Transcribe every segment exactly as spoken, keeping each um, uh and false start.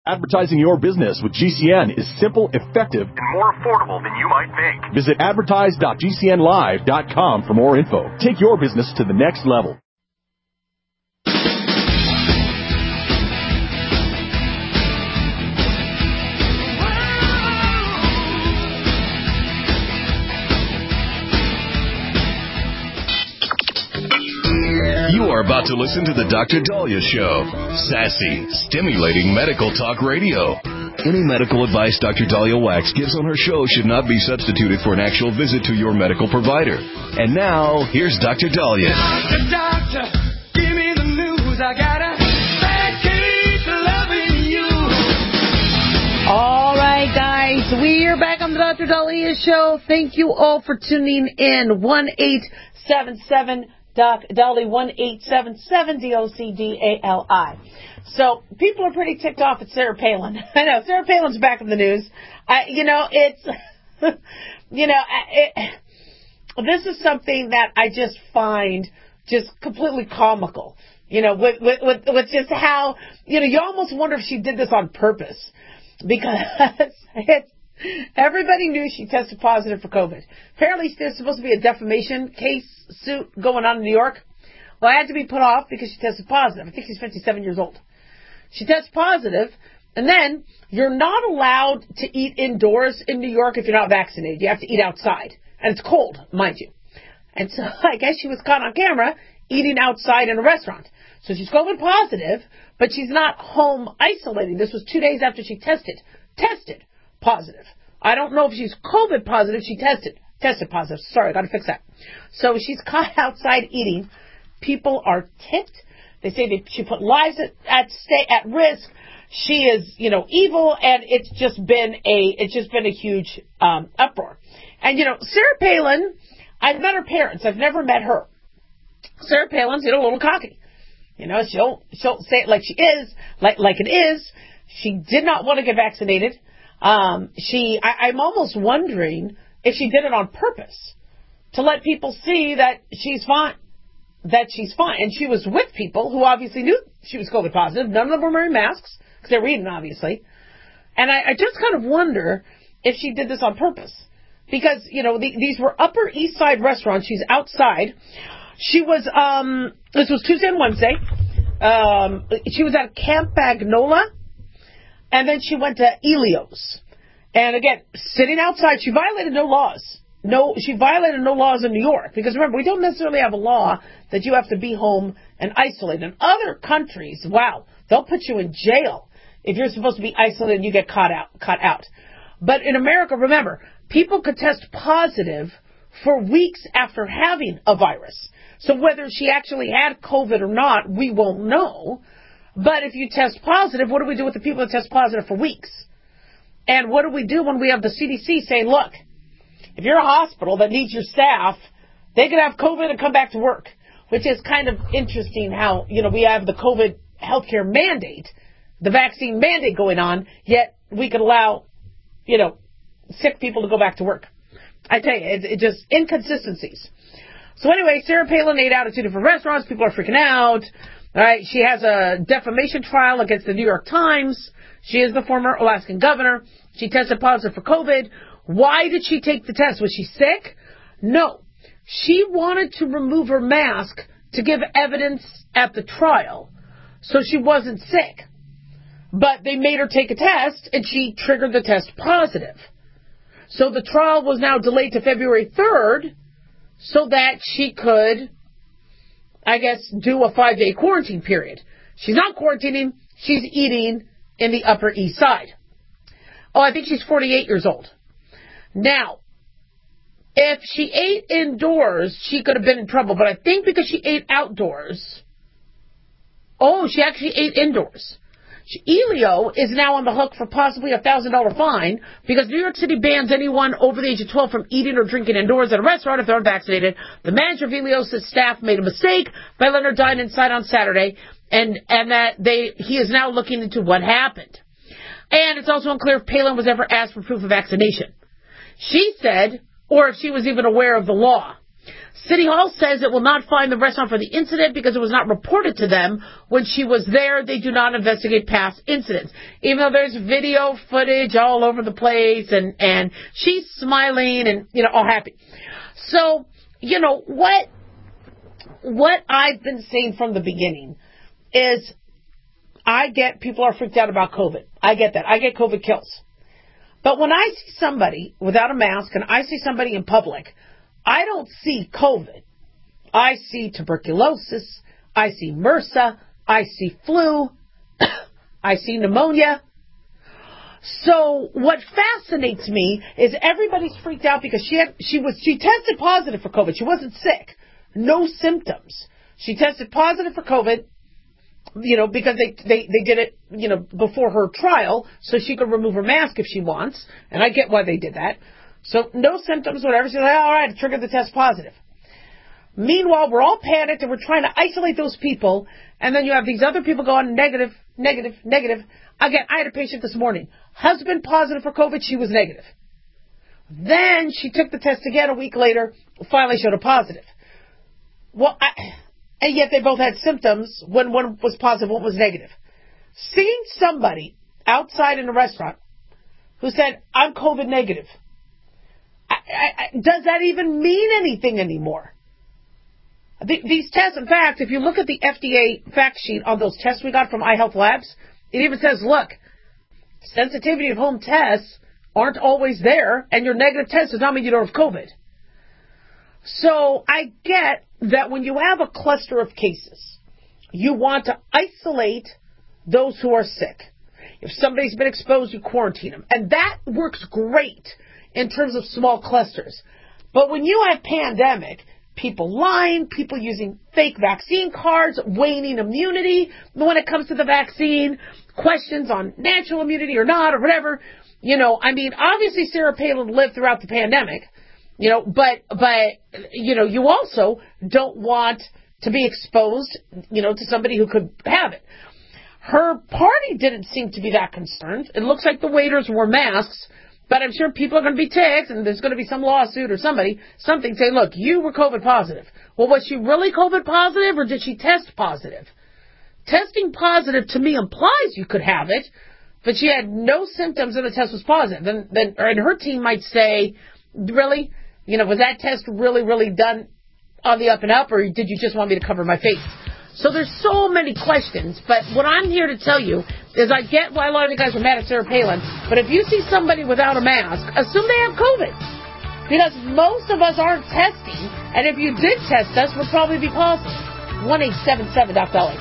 Advertising your business with G C N is simple, effective, and more affordable than you might think. Visit advertise dot g c n live dot com for more info. Take your business to the next level. You are about to listen to the Doctor Dahlia Show. Sassy, stimulating medical talk radio. Any medical advice Doctor Dahlia Wax gives on her show should not be substituted for an actual visit to your medical provider. And now, here's Doctor Dahlia. Doctor, doctor, give me the news. I got a bad case of loving you. All right, guys, we are back on the Doctor Dahlia Show. Thank you all for tuning in. one eight seven seven Doc Dali, one eight seven seven D O C D A L I. So people are pretty ticked off at Sarah Palin. I know Sarah Palin's back in the news. I, you know, it's, you know, it, this is something that I just find just completely comical. You know, with, with with with just how, you know, you almost wonder if she did this on purpose, because it's. Everybody knew she tested positive for COVID. Apparently, there's supposed to be a defamation case suit going on in New York. Well, I had to be put off because she tested positive. I think she's fifty-seven years old. She tested positive, and then you're not allowed to eat indoors in New York if you're not vaccinated. You have to eat outside, and it's cold, mind you. And so I guess she was caught on camera eating outside in a restaurant. So she's COVID positive, but she's not home isolating. This was two days after she tested. Tested. Positive. I don't know if she's COVID positive. She tested. Tested positive. Sorry, I got to fix that. So she's caught outside eating. People are ticked. They say they, she put lives at, at stay at risk. She is, you know, evil, and it's just been a it's just been a huge um, uproar. And you know, Sarah Palin, I've met her parents. I've never met her. Sarah Palin's, you know, a little cocky. You know, she'll she'll say it like she is, like like it is. She did not want to get vaccinated. Um, she, I, I'm almost wondering if she did it on purpose to let people see that she's fine, that she's fine. And she was with people who obviously knew she was COVID positive. None of them were wearing masks because they were eating, obviously. And I, I just kind of wonder if she did this on purpose, because, you know, the, these were Upper East Side restaurants. She's outside. She was, um, this was Tuesday and Wednesday. Um, she was at Camp Magnolia. And then she went to Elio's. And again, sitting outside, she violated no laws. No, she violated no laws in New York. Because remember, we don't necessarily have a law that you have to be home and isolate. In other countries, wow, they'll put you in jail if you're supposed to be isolated and you get caught out. Caught out. But in America, remember, people could test positive for weeks after having a virus. So whether she actually had COVID or not, we won't know. But if you test positive, what do we do with the people that test positive for weeks? And what do we do when we have the C D C saying, look, if you're a hospital that needs your staff, they could have COVID and come back to work, which is kind of interesting how, you know, we have the COVID healthcare mandate, the vaccine mandate going on, yet we could allow, you know, sick people to go back to work. I tell you, it's it just inconsistencies. So anyway, Sarah Palin ate out at two different restaurants. People are freaking out. All right, she has a defamation trial against the New York Times. She is the former Alaskan governor. She tested positive for COVID. Why did she take the test? Was she sick? No. She wanted to remove her mask to give evidence at the trial, so she wasn't sick. But they made her take a test, and she triggered the test positive. So the trial was now delayed to February third so that she could, I guess, do a five-day quarantine period. She's not quarantining. She's eating in the Upper East Side. Oh, I think she's forty-eight years old. Now, if she ate indoors, she could have been in trouble. But I think because she ate outdoors, oh, she actually ate indoors. Elio is now on the hook for possibly a one thousand dollars fine because New York City bans anyone over the age of twelve from eating or drinking indoors at a restaurant if they're unvaccinated. The manager of Elio's staff made a mistake by letting her dine inside on Saturday, and, and that they he is now looking into what happened. And it's also unclear if Palin was ever asked for proof of vaccination. She said, or if she was even aware of the law. City Hall says it will not fine the restaurant for the incident because it was not reported to them when she was there. They do not investigate past incidents. Even though there's video footage all over the place, and, and she's smiling and, you know, all happy. So, you know, what, what I've been saying from the beginning is I get people are freaked out about COVID. I get that. I get COVID kills. But when I see somebody without a mask and I see somebody in public, I don't see COVID. I see tuberculosis. I see MRSA. I see flu. I see pneumonia. So what fascinates me is everybody's freaked out because she had, she was, she tested positive for COVID. She wasn't sick. No symptoms. She tested positive for COVID, you know, because they, they, they did it, you know, before her trial so she could remove her mask if she wants. And I get why they did that. So no symptoms, whatever. She's like, all right, trigger the test positive. Meanwhile, we're all panicked and we're trying to isolate those people. And then you have these other people going negative, negative, negative. Again, I had a patient this morning. Husband positive for COVID. She was negative. Then she took the test again a week later. Finally showed a positive. Well, I, and yet they both had symptoms. When one was positive, one was negative. Seeing somebody outside in a restaurant who said, I'm COVID negative. I, I, does that even mean anything anymore? The, these tests, in fact, if you look at the F D A fact sheet on those tests we got from iHealth Labs, it even says, look, sensitivity of home tests aren't always there, and your negative test does not mean you don't have COVID. So I get that when you have a cluster of cases, you want to isolate those who are sick. If somebody's been exposed, you quarantine them. And that works great in terms of small clusters. But when you have pandemic, people lying, people using fake vaccine cards, waning immunity when it comes to the vaccine, questions on natural immunity or not or whatever, you know, I mean, obviously Sarah Palin lived throughout the pandemic, you know, but, but, you know, you also don't want to be exposed, you know, to somebody who could have it. Her party didn't seem to be that concerned. It looks like the waiters wore masks. But I'm sure people are going to be ticked, and there's going to be some lawsuit or somebody, something say, look, you were COVID positive. Well, was she really COVID positive, or did she test positive? Testing positive, to me, implies you could have it, but she had no symptoms and the test was positive. Then, then, and her team might say, really? You know, was that test really, really done on the up and up, or did you just want me to cover my face? So there's so many questions, but what I'm here to tell you is I get why a lot of you guys are mad at Sarah Palin, but if you see somebody without a mask, assume they have COVID. Because most of us aren't testing, and if you did test us, we'd probably be positive. one eight seven seven Doc Dolly.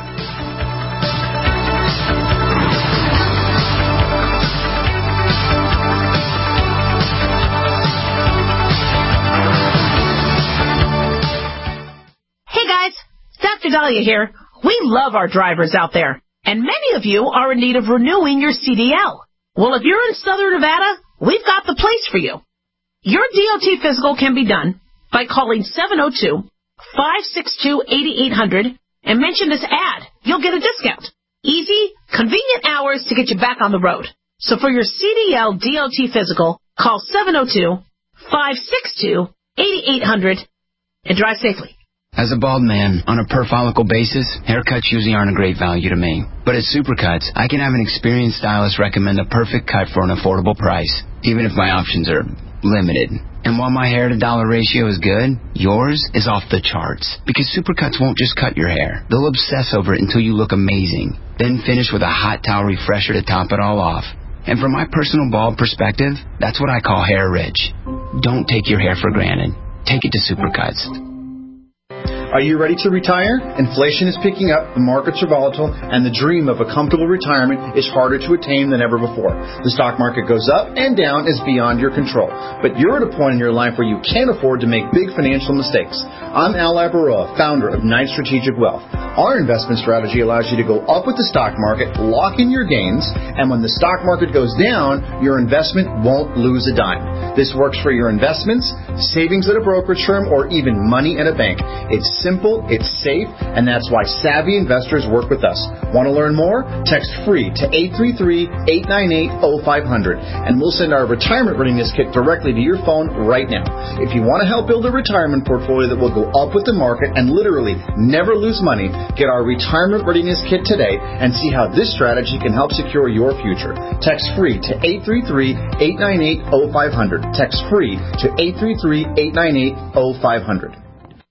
Hey guys, Doctor Dahlia here. We love our drivers out there, and many of you are in need of renewing your C D L. Well, if you're in Southern Nevada, we've got the place for you. Your D O T physical can be done by calling seven oh two, five six two, eight eight hundred and mention this ad. You'll get a discount. Easy, convenient hours to get you back on the road. So for your C D L D O T physical, call seven oh two, five six two, eight eight hundred and drive safely. As a bald man, on a per-follicle basis, haircuts usually aren't a great value to me. But at Supercuts, I can have an experienced stylist recommend the perfect cut for an affordable price, even if my options are limited. And while my hair-to-dollar ratio is good, yours is off the charts. Because Supercuts won't just cut your hair. They'll obsess over it until you look amazing. Then finish with a hot towel refresher to top it all off. And from my personal bald perspective, that's what I call hair rich. Don't take your hair for granted. Take it to Supercuts. Are you ready to retire? Inflation is picking up, the markets are volatile, and the dream of a comfortable retirement is harder to attain than ever before. The stock market goes up and down is beyond your control. But you're at a point in your life where you can't afford to make big financial mistakes. I'm Al Labaroa, founder of Knight Strategic Wealth. Our investment strategy allows you to go up with the stock market, lock in your gains, and when the stock market goes down, your investment won't lose a dime. This works for your investments, savings at a brokerage firm, or even money in a bank. It's simple, it's safe, and that's why savvy investors work with us. Want to learn more? Text FREE to eight three three, eight nine eight, zero five zero zero, and we'll send our retirement readiness kit directly to your phone right now. If you want to help build a retirement portfolio that will go up with the market and literally never lose money, get our retirement readiness kit today and see how this strategy can help secure your future. Text FREE to eight three three, eight nine eight, zero five zero zero. Text FREE to eight three three, eight nine eight, zero five zero zero.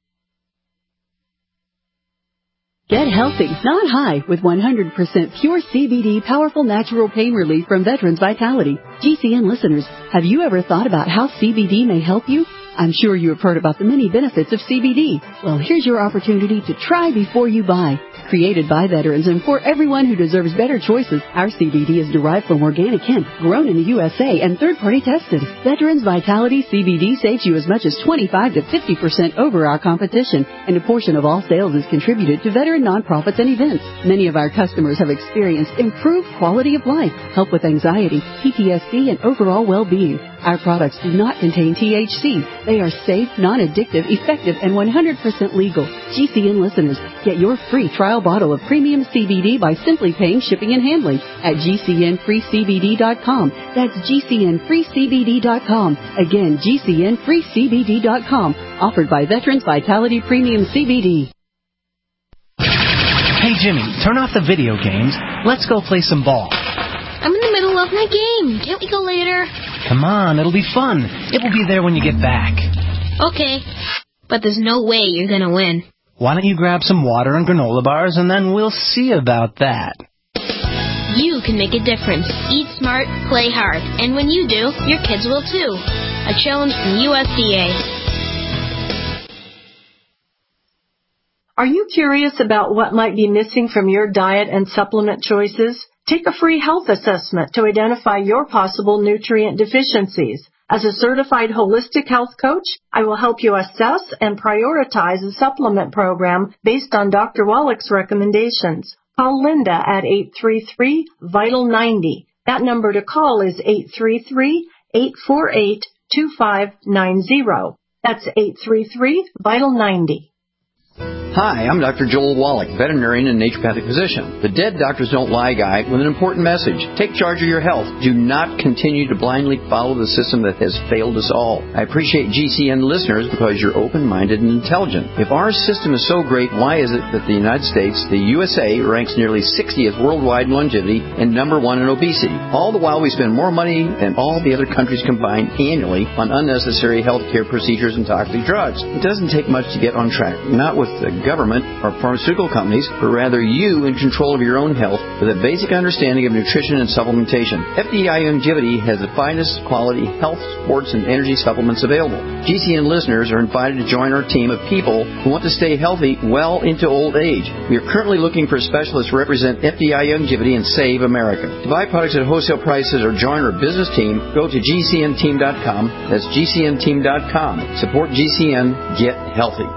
Get healthy, not high, with one hundred percent pure C B D powerful natural pain relief from Veterans Vitality. G C N listeners, have you ever thought about how C B D may help you? I'm sure you have heard about the many benefits of C B D. Well, here's your opportunity to try before you buy. Created by veterans and for everyone who deserves better choices, our C B D is derived from organic hemp, grown in the U S A and third-party tested. Veterans Vitality C B D saves you as much as twenty-five to fifty percent over our competition, and a portion of all sales is contributed to veteran nonprofits and events. Many of our customers have experienced improved quality of life, help with anxiety, P T S D, and overall well-being. Our products do not contain T H C. They are safe, non-addictive, effective, and one hundred percent legal. G C N listeners, get your free trial bottle of premium C B D by simply paying shipping and handling at G C N free C B D dot com. That's G C N free C B D dot com. Again, G C N free C B D dot com. Offered by Veterans Vitality Premium C B D. Hey, Jimmy, turn off the video games. Let's go play some ball. I'm in the middle of my game. Can't we go later? Come on, it'll be fun. It will be there when you get back. Okay, but there's no way you're going to win. Why don't you grab some water and granola bars, and then we'll see about that. You can make a difference. Eat smart, play hard. And when you do, your kids will too. A challenge from U S D A. Are you curious about what might be missing from your diet and supplement choices? Take a free health assessment to identify your possible nutrient deficiencies. As a certified holistic health coach, I will help you assess and prioritize a supplement program based on Doctor Wallach's recommendations. Call Linda at eight three three, vital ninety. That number to call is eight three three, eight four eight, two five nine zero. That's eight three three, vital ninety. Hi, I'm Doctor Joel Wallach, veterinarian and naturopathic physician. The Dead Doctors Don't Lie guy with an important message. Take charge of your health. Do not continue to blindly follow the system that has failed us all. I appreciate G C N listeners because you're open-minded and intelligent. If our system is so great, why is it that the United States, the U S A, ranks nearly sixtieth worldwide in longevity and number one in obesity? All the while we spend more money than all the other countries combined annually on unnecessary healthcare procedures and toxic drugs. It doesn't take much to get on track. Not with the government or pharmaceutical companies, but rather you in control of your own health with a basic understanding of nutrition and supplementation. F D I Longevity has the finest quality health, sports, and energy supplements available. G C N listeners are invited to join our team of people who want to stay healthy well into old age. We are currently looking for specialists to represent F D I Longevity and Save America. To buy products at wholesale prices or join our business team, go to G C N team dot com. That's G C N team dot com. Support G C N. Get healthy.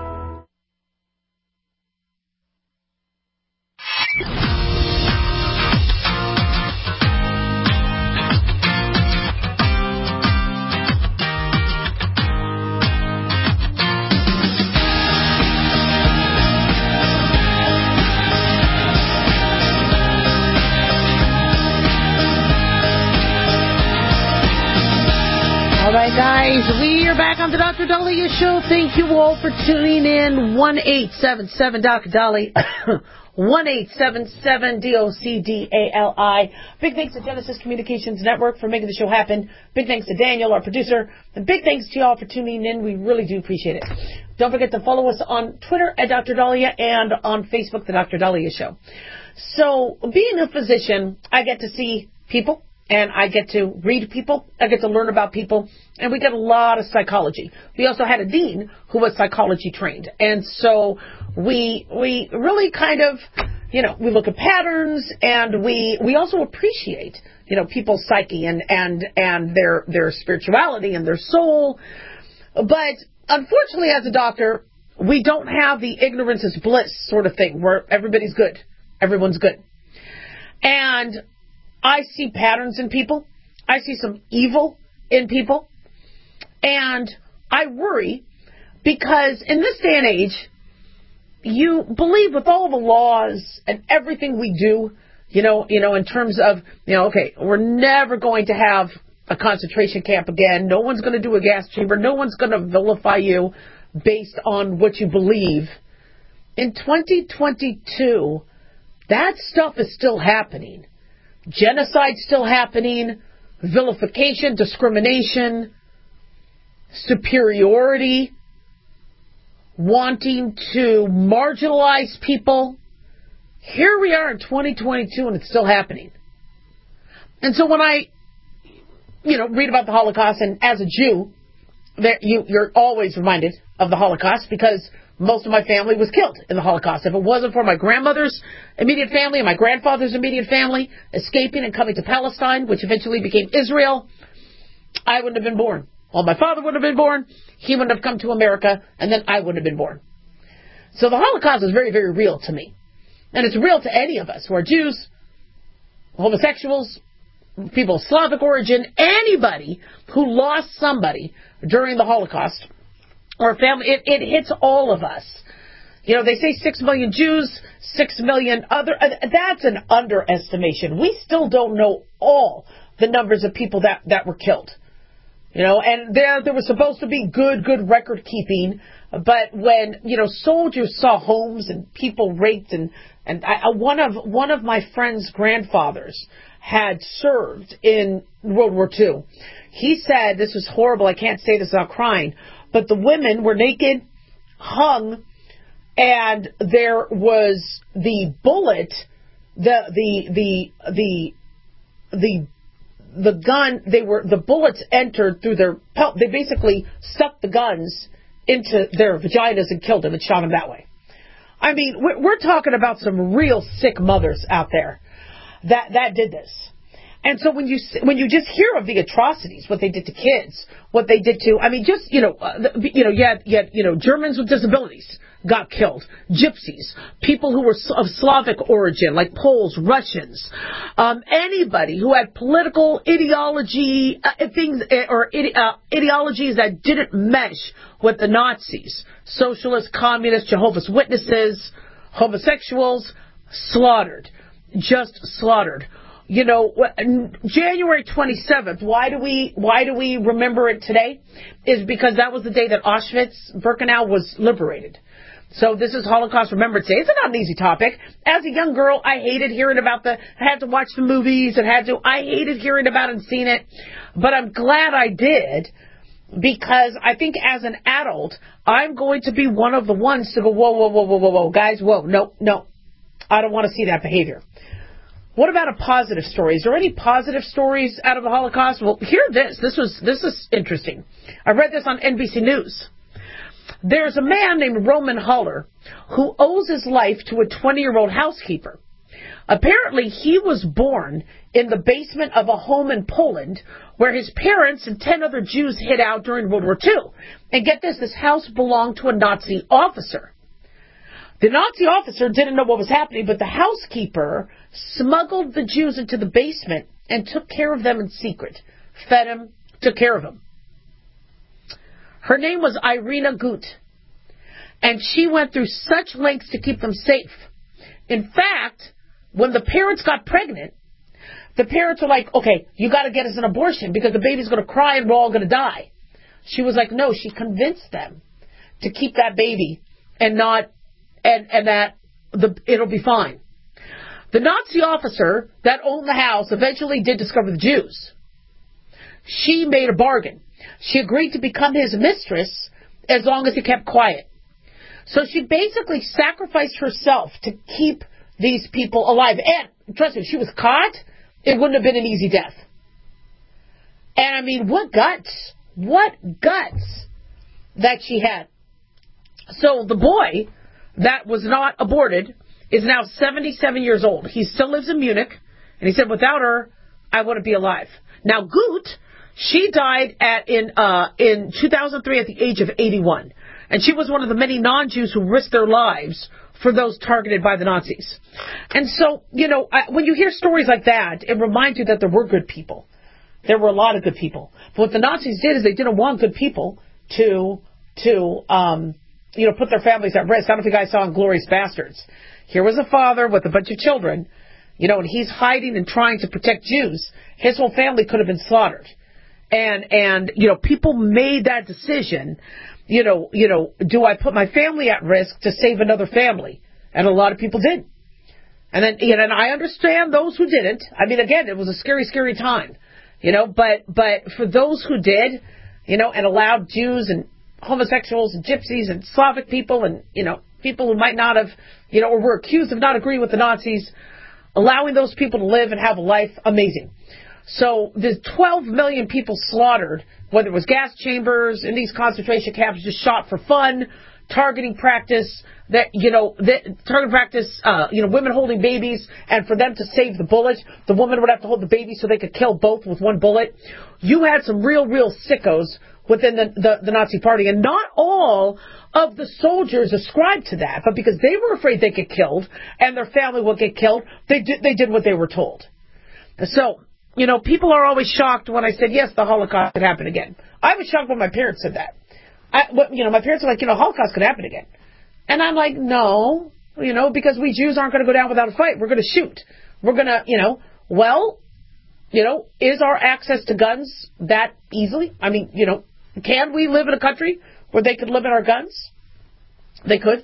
All right, guys, we are back on the Doctor Dahlia Show. Thank you all for tuning in. one eight seven seven Doctor Dahlia. one eight seven seven D O C D A L I. Big thanks to Genesis Communications Network for making the show happen. Big thanks to Daniel, our producer. And big thanks to y'all for tuning in. We really do appreciate it. Don't forget to follow us on Twitter at Doctor Dahlia and on Facebook, The Doctor Dahlia Show. So, being a physician, I get to see people. And I get to read people, I get to learn about people, and we get a lot of psychology. We also had a dean who was psychology trained. And so we we really kind of, you know, we look at patterns, and we we also appreciate, you know, people's psyche and, and, and their, their spirituality and their soul. But unfortunately, as a doctor, we don't have the ignorance is bliss sort of thing where everybody's good. Everyone's good. And I see patterns in people. I see some evil in people. And I worry because in this day and age, you believe with all the laws and everything we do, you know, you know, in terms of, you know, okay, we're never going to have a concentration camp again. No one's going to do a gas chamber. No one's going to vilify you based on what you believe. In twenty twenty-two, that stuff is still happening. Genocide's still happening. Vilification, discrimination, superiority, wanting to marginalize people. Here we are in twenty twenty-two, and it's still happening. And so when I, you know, read about the Holocaust, and as a Jew, there, you, you're always reminded of the Holocaust because most of my family was killed in the Holocaust. If it wasn't for my grandmother's immediate family and my grandfather's immediate family escaping and coming to Palestine, which eventually became Israel, I wouldn't have been born. Well, my father wouldn't have been born, he wouldn't have come to America, and then I wouldn't have been born. So the Holocaust is very, very real to me. And it's real to any of us who are Jews, homosexuals, people of Slavic origin, anybody who lost somebody during the Holocaust or family. It, it hits all of us. You know, they say six million Jews, six million other. Uh, that's an underestimation. We still don't know all the numbers of people that, that were killed. You know, and there there was supposed to be good, good record keeping. But when, you know, soldiers saw homes and people raped, and, and I, one of one of my friend's grandfathers had served in World War Two. He said, this was horrible, I can't say this without crying, but the women were naked, hung, and there was the bullet, the the the the the the gun, they were the bullets entered through their pelt. They basically stuck the guns into their vaginas and killed them and shot them that way. I mean, we're talking about some real sick mothers out there that that did this. And so when you when you just hear of the atrocities, what they did to kids, what they did to, I mean, just, you know, uh, you know, you had, you had, you know, Germans with disabilities got killed, gypsies, people who were of Slavic origin, like Poles, Russians, um, anybody who had political ideology, uh, things, or ide- uh, ideologies that didn't mesh with the Nazis, socialists, communists, Jehovah's Witnesses, homosexuals, slaughtered, just slaughtered. You know, January twenty-seventh, why do we why do we remember it today? Is because that was the day that Auschwitz-Birkenau was liberated. So this is Holocaust Remembrance Day. It's not an easy topic. As a young girl, I hated hearing about the, I had to watch the movies and had to, I hated hearing about it and seeing it. But I'm glad I did, because I think as an adult, I'm going to be one of the ones to go, whoa, whoa, whoa, whoa, whoa, whoa, guys, whoa, no, no. I don't want to see that behavior. What about a positive story? Is there any positive stories out of the Holocaust? Well, hear this. This was this is interesting. I read this on N B C News. There's a man named Roman Haller who owes his life to a twenty-year-old housekeeper. Apparently, he was born in the basement of a home in Poland where his parents and ten other Jews hid out during World War Two. And get this, this house belonged to a Nazi officer. The Nazi officer didn't know what was happening, but the housekeeper smuggled the Jews into the basement and took care of them in secret. Fed them, took care of them. Her name was Irina Gut, and she went through such lengths to keep them safe. In fact, when the parents got pregnant, the parents were like, okay, you got to get us an abortion because the baby's going to cry and we're all going to die. She was like, no, she convinced them to keep that baby and not... And, and that the, it'll be fine. The Nazi officer that owned the house eventually did discover the Jews. She made a bargain. She agreed to become his mistress as long as he kept quiet. So she basically sacrificed herself to keep these people alive. And, trust me, if she was caught, it wouldn't have been an easy death. And, I mean, what guts. What guts that she had. So the boy that was not aborted is now seventy-seven years old. He still lives in Munich, and he said, without her, I wouldn't be alive. Now, Gut, she died at in uh, in two thousand three at the age of eighty-one, and she was one of the many non-Jews who risked their lives for those targeted by the Nazis. And so, you know, I, when you hear stories like that, it reminds you that there were good people. There were a lot of good people. But what the Nazis did is they didn't want good people to to um, you know, put their families at risk. I don't know if you guys saw Inglourious Bastards. Here was a father with a bunch of children, you know, and he's hiding and trying to protect Jews. His whole family could have been slaughtered. And, and, you know, people made that decision, you know, you know, do I put my family at risk to save another family? And a lot of people did. And then, you know, and I understand those who didn't. I mean, again, it was a scary, scary time, you know, but, but for those who did, you know, and allowed Jews and homosexuals and gypsies and Slavic people and, you know, people who might not have, you know, or were accused of not agreeing with the Nazis, allowing those people to live and have a life, amazing. So the twelve million people slaughtered, whether it was gas chambers, in these concentration camps, just shot for fun, targeting practice, that, you know, the target practice, uh, you know, women holding babies, and for them to save the bullet, the woman would have to hold the baby so they could kill both with one bullet. You had some real, real sickos within the, the, the Nazi Party, and not all of the soldiers ascribed to that, but because they were afraid they'd get killed and their family would get killed, they did, they did what they were told. So, you know, people are always shocked when I said, yes, the Holocaust could happen again. I was shocked when my parents said that. I, you know, my parents were like, you know, Holocaust could happen again. And I'm like, no, you know, because we Jews aren't going to go down without a fight. We're going to shoot. We're going to, you know, well, you know, is our access to guns that easily? I mean, you know, can we live in a country where they could limit our guns? They could.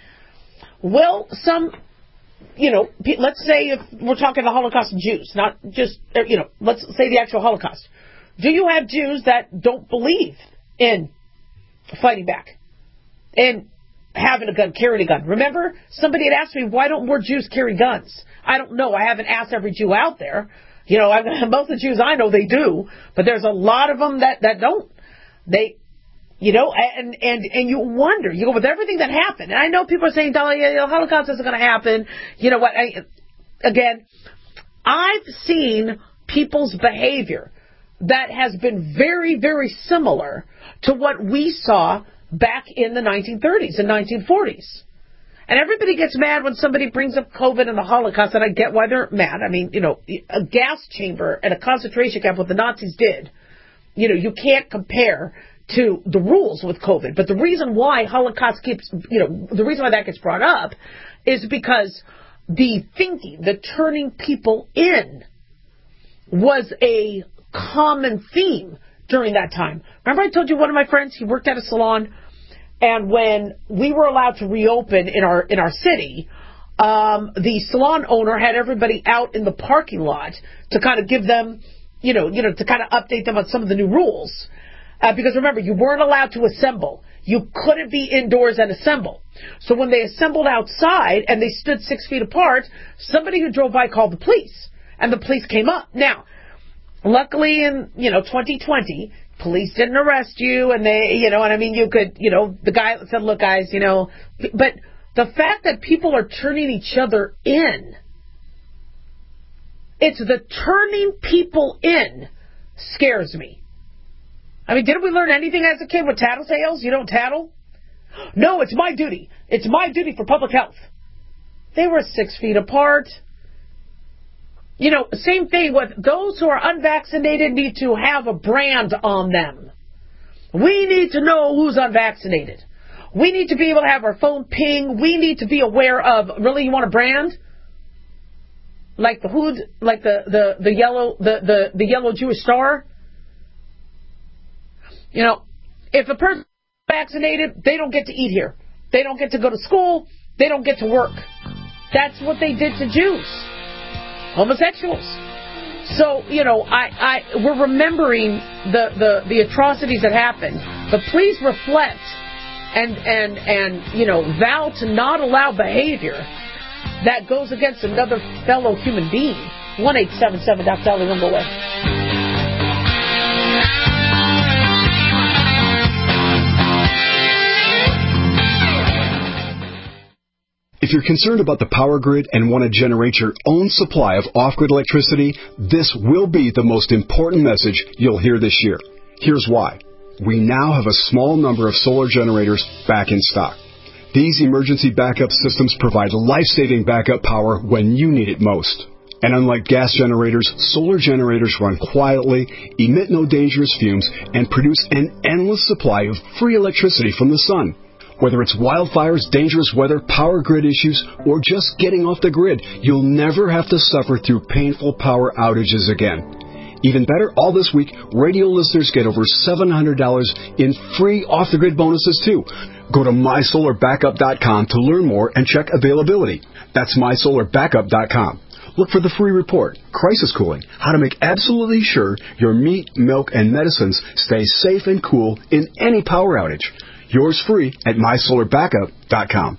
Will some, you know, let's say if we're talking the Holocaust of Jews, not just, you know, let's say the actual Holocaust. Do you have Jews that don't believe in fighting back and having a gun, carrying a gun? Remember, somebody had asked me, why don't more Jews carry guns? I don't know. I haven't asked every Jew out there. You know, I've, most of the Jews I know, they do, but there's a lot of them that, that don't. They, you know, and, and, and you wonder, you go, with everything that happened, and I know people are saying, Dolly, the Holocaust isn't going to happen. You know what? I, again, I've seen people's behavior that has been very, very similar to what we saw back in the nineteen thirties and nineteen forties. And everybody gets mad when somebody brings up COVID and the Holocaust, and I get why they're mad. I mean, you know, a gas chamber and a concentration camp, what the Nazis did, you know, you can't compare to the rules with COVID. But the reason why Holocaust keeps, you know, the reason why that gets brought up is because the thinking, the turning people in, was a common theme during that time. Remember I told you one of my friends, he worked at a salon, and when we were allowed to reopen in our in our city, um, the salon owner had everybody out in the parking lot to kind of give them, you know, you know, to kind of update them on some of the new rules. Uh, because remember, you weren't allowed to assemble. You couldn't be indoors and assemble. So when they assembled outside and they stood six feet apart, somebody who drove by called the police, and the police came up. Now, luckily in, you know, twenty twenty, police didn't arrest you, and they, you know, and I mean, you could, you know, the guy said, look, guys, you know, but the fact that people are turning each other in, it's the turning people in scares me. I mean, didn't we learn anything as a kid with tattletales? You don't tattle? No, it's my duty. It's my duty for public health. They were six feet apart. You know, same thing with those who are unvaccinated need to have a brand on them. We need to know who's unvaccinated. We need to be able to have our phone ping. We need to be aware of, really, you want a brand? Like the hood, like the, the, the yellow, the, the, the yellow Jewish star? You know, if a person's vaccinated, they don't get to eat here. They don't get to go to school. They don't get to work. That's what they did to Jews. Homosexuals. So, you know, I, I, we're remembering the, the, the atrocities that happened, but please reflect and, and, and, you know, vow to not allow behavior that goes against another fellow human being. one eight seven seven Doctor Dolly, one go away. If you're concerned about the power grid and want to generate your own supply of off-grid electricity, this will be the most important message you'll hear this year. Here's why. We now have a small number of solar generators back in stock. These emergency backup systems provide life-saving backup power when you need it most. And unlike gas generators, solar generators run quietly, emit no dangerous fumes, and produce an endless supply of free electricity from the sun. Whether it's wildfires, dangerous weather, power grid issues, or just getting off the grid, you'll never have to suffer through painful power outages again. Even better, all this week, radio listeners get over seven hundred dollars in free off-the-grid bonuses, too. Go to my solar backup dot com to learn more and check availability. That's my solar backup dot com. Look for the free report, Crisis Cooling, how to make absolutely sure your meat, milk, and medicines stay safe and cool in any power outage. Yours free at my solar backup dot com.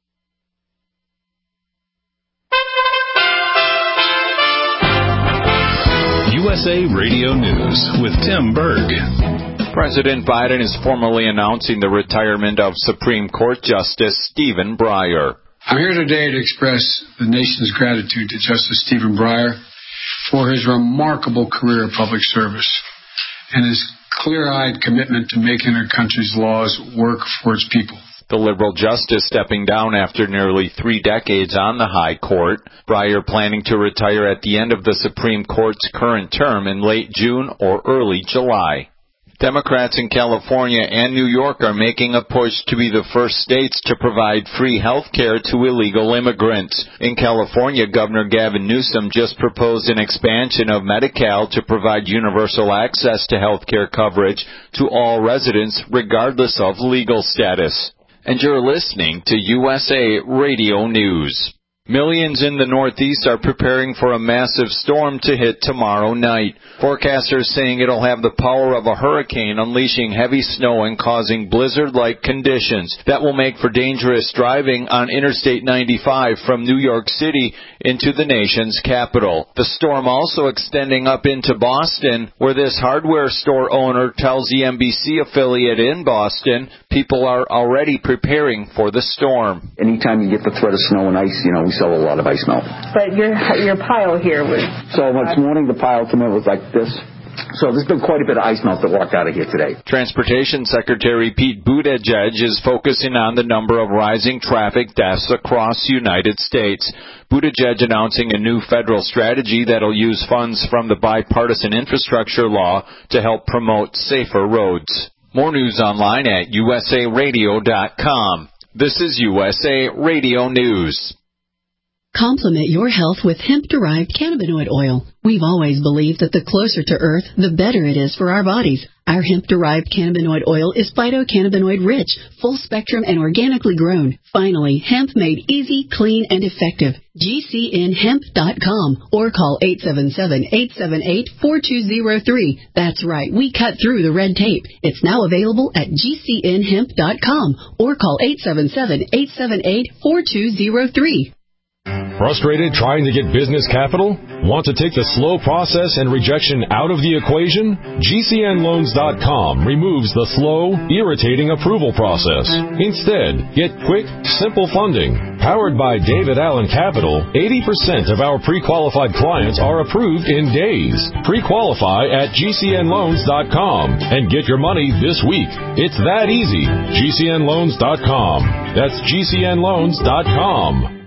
U S A Radio News with Tim Berg. President Biden is formally announcing the retirement of Supreme Court Justice Stephen Breyer. I'm here today to express the nation's gratitude to Justice Stephen Breyer for his remarkable career of public service and his clear-eyed commitment to making our country's laws work for its people. The liberal justice stepping down after nearly three decades on the high court. Breyer planning to retire at the end of the Supreme Court's current term in late June or early July. Democrats in California and New York are making a push to be the first states to provide free health care to illegal immigrants. In California, Governor Gavin Newsom just proposed an expansion of Medi-Cal to provide universal access to health care coverage to all residents regardless of legal status. And you're listening to U S A Radio News. Millions in the Northeast are preparing for a massive storm to hit tomorrow night. Forecasters saying it'll have the power of a hurricane, unleashing heavy snow and causing blizzard-like conditions that will make for dangerous driving on Interstate ninety-five from New York City into the nation's capital. The storm also extending up into Boston, where this hardware store owner tells the N B C affiliate in Boston people are already preparing for the storm. Anytime you get the threat of snow and ice, you know, we sell a lot of ice melt. But your your pile here was... So this morning the pile came in was like this. So there's been quite a bit of ice melt that walked out of here today. Transportation Secretary Pete Buttigieg is focusing on the number of rising traffic deaths across the United States. Buttigieg announcing a new federal strategy that'll use funds from the bipartisan infrastructure law to help promote safer roads. More news online at U S A radio dot com. This is U S A Radio News. Complement your health with hemp-derived cannabinoid oil. We've always believed that the closer to Earth, the better it is for our bodies. Our hemp-derived cannabinoid oil is phytocannabinoid-rich, full-spectrum, and organically grown. Finally, hemp made easy, clean, and effective. G C N hemp dot com or call eight seven seven, eight seven eight, four two zero three. That's right, we cut through the red tape. It's now available at G C N hemp dot com or call eight seven seven, eight seven eight, four two zero three. Frustrated trying to get business capital? Want to take the slow process and rejection out of the equation? G C N loans dot com removes the slow, irritating approval process. Instead, get quick, simple funding. Powered by David Allen Capital, eighty percent of our pre-qualified clients are approved in days. Pre-qualify at G C N loans dot com and get your money this week. It's that easy. G C N loans dot com. That's G C N loans dot com.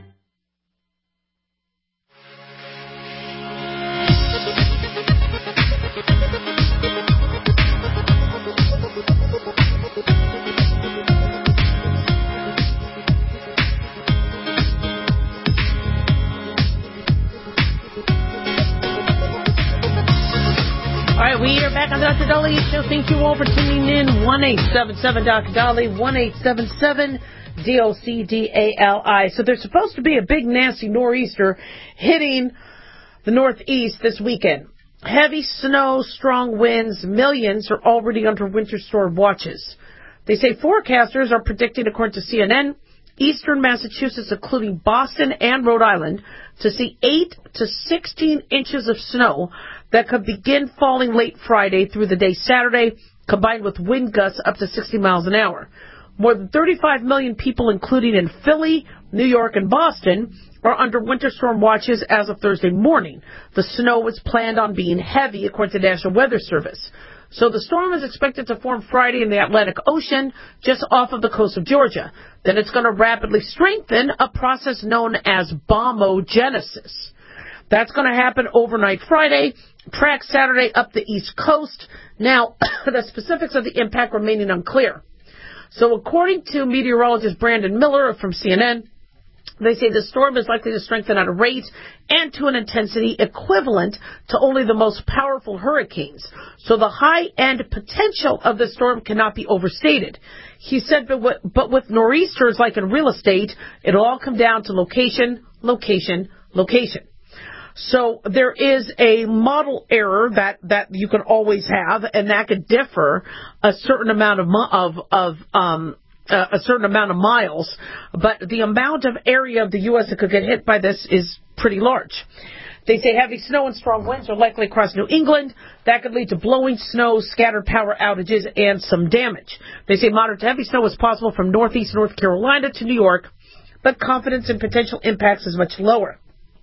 We are back on the Doctor Dolly Show. Thank you all for tuning in. one eight seven seven Doctor Dolly, one eight seven seven D O C D A L I. So there's supposed to be a big nasty nor'easter hitting the Northeast this weekend. Heavy snow, strong winds, millions are already under winter storm watches. They say forecasters are predicting, according to C N N, eastern Massachusetts, including Boston and Rhode Island, to see eight to sixteen inches of snow that could begin falling late Friday through the day Saturday, combined with wind gusts up to sixty miles an hour. More than thirty-five million people, including in Philly, New York, and Boston, are under winter storm watches as of Thursday morning. The snow is planned on being heavy, according to the National Weather Service. So the storm is expected to form Friday in the Atlantic Ocean, just off of the coast of Georgia. Then it's going to rapidly strengthen, a process known as bombogenesis. That's going to happen overnight Friday, track Saturday up the East Coast. Now, the specifics of the impact remaining unclear. So according to meteorologist Brandon Miller from C N N, they say the storm is likely to strengthen at a rate and to an intensity equivalent to only the most powerful hurricanes. So the high-end potential of the storm cannot be overstated. He said, but with, but with nor'easters, like in real estate, it'll all come down to location, location, location. So there is a model error that, that you can always have, and that could differ a certain amount of, of, of um, Uh, a certain amount of miles, but the amount of area of the U S that could get hit by this is pretty large. They say heavy snow and strong winds are likely across New England. That could lead to blowing snow, scattered power outages, and some damage. They say moderate to heavy snow is possible from northeast North Carolina to New York, but confidence in potential impacts is much lower.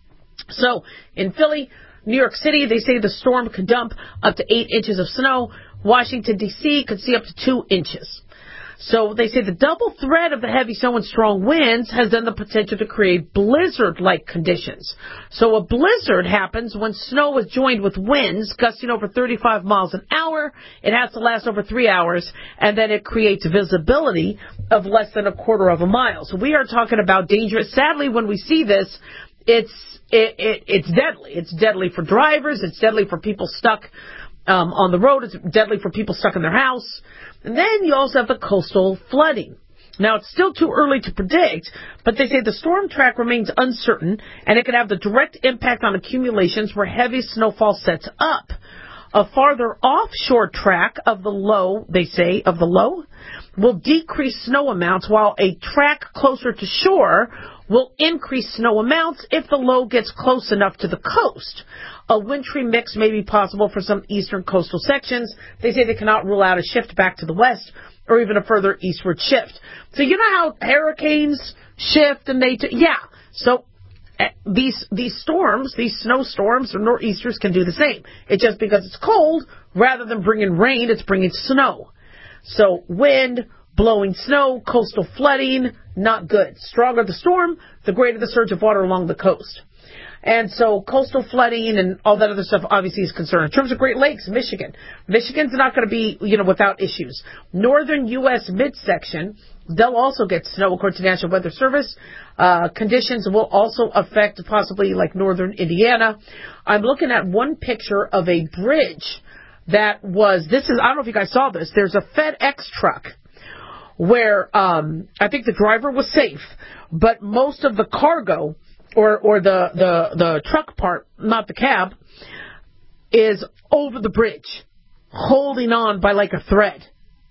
So in Philly, New York City, they say the storm could dump up to eight inches of snow. Washington, D C could see up to two inches. So they say the double threat of the heavy snow and strong winds has then the potential to create blizzard-like conditions. So a blizzard happens when snow is joined with winds gusting over thirty-five miles an hour. It has to last over three hours, and then it creates visibility of less than a quarter of a mile. So we are talking about dangerous. Sadly, when we see this, it's it, it, it's deadly. It's deadly for drivers. It's deadly for people stuck um, on the road. It's deadly for people stuck in their house. And then you also have the coastal flooding. Now, it's still too early to predict, but they say the storm track remains uncertain, and it could have the direct impact on accumulations where heavy snowfall sets up. A farther offshore track of the low, they say, of the low, will decrease snow amounts, while a track closer to shore will increase snow amounts if the low gets close enough to the coast. A wintry mix may be possible for some eastern coastal sections. They say they cannot rule out a shift back to the west or even a further eastward shift. So you know how hurricanes shift and they... T- yeah. So uh, these these storms, these snowstorms or nor'easters can do the same. It's just because it's cold, rather than bringing rain, it's bringing snow. So wind, blowing snow, coastal flooding, not good. Stronger the storm, the greater the surge of water along the coast. And so coastal flooding and all that other stuff obviously is concerned. In terms of Great Lakes, Michigan, Michigan's not going to be, you know, without issues. Northern U S midsection, they'll also get snow according to National Weather Service. Uh, conditions will also affect possibly like northern Indiana. I'm looking at one picture of a bridge that was, this is, I don't know if you guys saw this, there's a FedEx truck where um, I think the driver was safe, but most of the cargo or or the, the, the truck part, not the cab, is over the bridge, holding on by like a thread.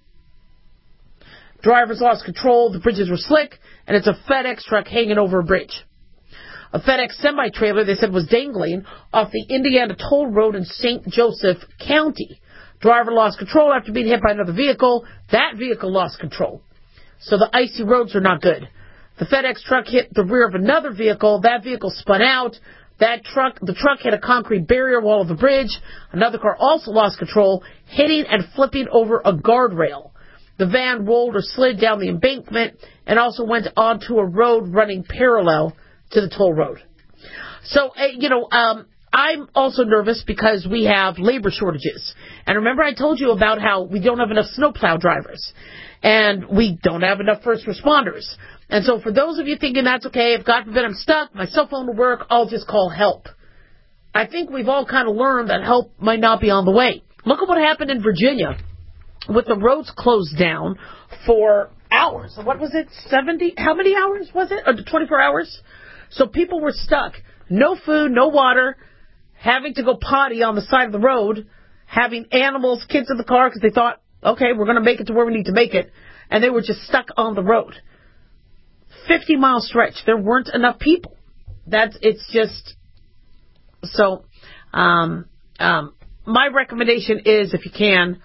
Drivers lost control, the bridges were slick, and it's a FedEx truck hanging over a bridge. A FedEx semi-trailer, they said, was dangling off the Indiana Toll Road in Saint Joseph County. Driver lost control after being hit by another vehicle. That vehicle lost control. So the icy roads are not good. The FedEx truck hit the rear of another vehicle. That vehicle spun out. That truck, the truck hit a concrete barrier wall of the bridge. Another car also lost control, hitting and flipping over a guardrail. The van rolled or slid down the embankment and also went onto a road running parallel to the toll road. So, uh, you know, um, I'm also nervous because we have labor shortages. And remember I told you about how we don't have enough snowplow drivers. And we don't have enough first responders. And so for those of you thinking that's okay, if God forbid I'm stuck, my cell phone will work, I'll just call help. I think we've all kind of learned that help might not be on the way. Look at what happened in Virginia with the roads closed down for hours. What was it? seventy? How many hours was it? Or twenty-four hours? So people were stuck. No food, no water, having to go potty on the side of the road, having animals, kids in the car because they thought, okay, we're going to make it to where we need to make it. And they were just stuck on the road. fifty mile stretch. There weren't enough people. That's, it's just, so, um, um, my recommendation is, if you can,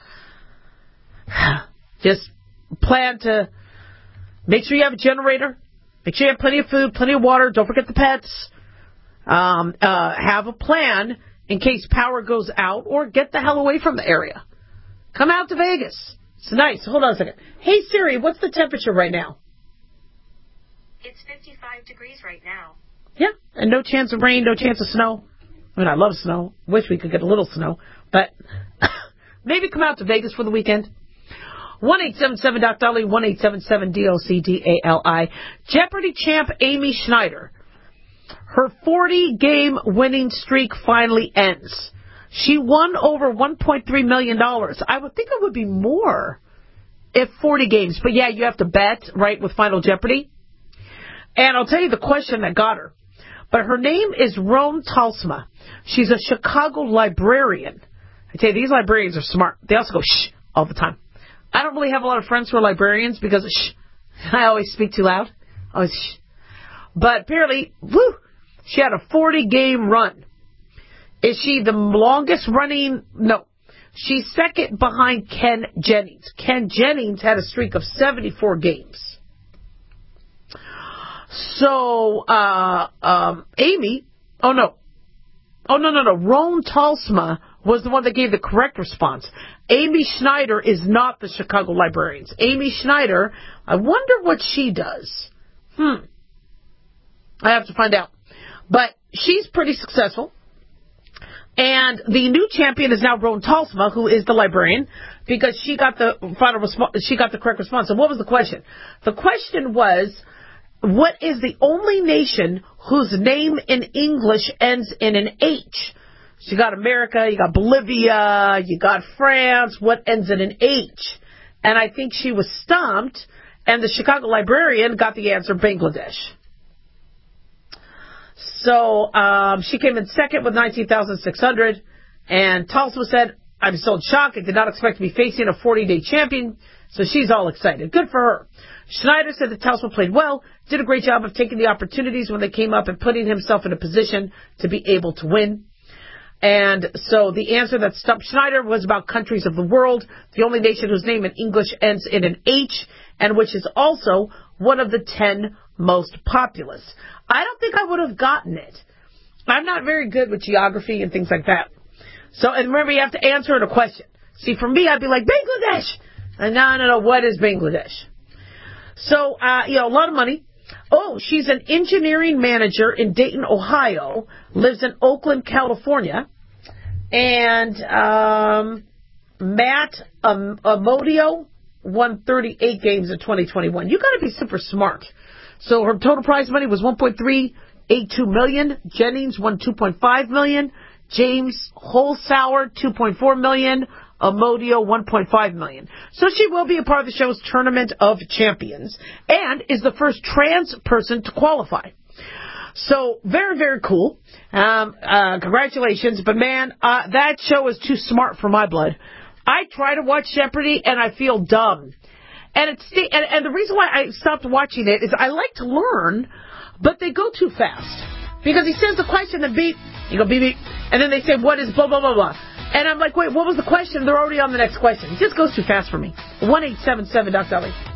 just plan to make sure you have a generator. Make sure you have plenty of food, plenty of water. Don't forget the pets. Um, uh, have a plan in case power goes out, or get the hell away from the area. Come out to Vegas. It's nice. Hold on a second. Hey, Siri, what's the temperature right now? It's fifty-five degrees right now. Yeah, and no chance of rain, no chance of snow. I mean, I love snow. Wish we could get a little snow. But maybe come out to Vegas for the weekend. one eight seven seven D O C D A L I, one eight seven seven D O C D A L I. Jeopardy champ Amy Schneider. Her forty-game winning streak finally ends. She won over one point three million dollars. I would think it would be more if forty games. But, yeah, you have to bet, right, with Final Jeopardy. And I'll tell you the question that got her. But her name is Roan Talsma. She's a Chicago librarian. I tell you, these librarians are smart. They also go shh all the time. I don't really have a lot of friends who are librarians because shh. I always speak too loud. Always shh. But apparently, woo, she had a forty-game run. Is she the longest running? No. She's second behind Ken Jennings. Ken Jennings had a streak of seventy-four games. So, uh, um, Amy, oh no. Oh, no, no, no. Roan Talsma was the one that gave the correct response. Amy Schneider is not the Chicago librarians. Amy Schneider, I wonder what she does. Hmm. I have to find out. But she's pretty successful. And the new champion is now Roan Talsma, who is the librarian, because she got the final response. She got the correct response. So what was the question? The question was, what is the only nation whose name in English ends in an H? So you got America, you got Bolivia, you got France. What ends in an H? And I think she was stumped, and the Chicago librarian got the answer, Bangladesh. So um, she came in second with nineteen thousand six hundred, and Talsma said, I'm so shocked. I did not expect to be facing a forty-day champion, so she's all excited. Good for her. Schneider said that Talsma played well, did a great job of taking the opportunities when they came up and putting himself in a position to be able to win. And so the answer that stumped Schneider was about countries of the world, the only nation whose name in English ends in an H, and which is also one of the ten most populous. I don't think I would have gotten it. I'm not very good with geography and things like that. So, and remember, you have to answer in a question. See, for me, I'd be like, Bangladesh! And no, no, no, what is Bangladesh? So, uh, you know, a lot of money. Oh, she's an engineering manager in Dayton, Ohio, lives in Oakland, California. And um, Matt um, Amodio won thirty-eight games in twenty twenty-one. You got to be super smart. So her total prize money was one point three eight two million dollars. Jennings won two point five million dollars. James Holzhauer, two point four million dollars. Amodio, one point five million dollars. So she will be a part of the show's Tournament of Champions and is the first trans person to qualify. So very, very cool. Um, uh, congratulations. But, man, uh, that show is too smart for my blood. I try to watch Jeopardy, and I feel dumb. And it's and, and the reason why I stopped watching it is I like to learn, but they go too fast. Because he says the question, and beep, you go beep, beep, and then they say, what is blah, blah, blah, blah. And I'm like, wait, what was the question? They're already on the next question. It just goes too fast for me. one eight seven seven D O C D A L I.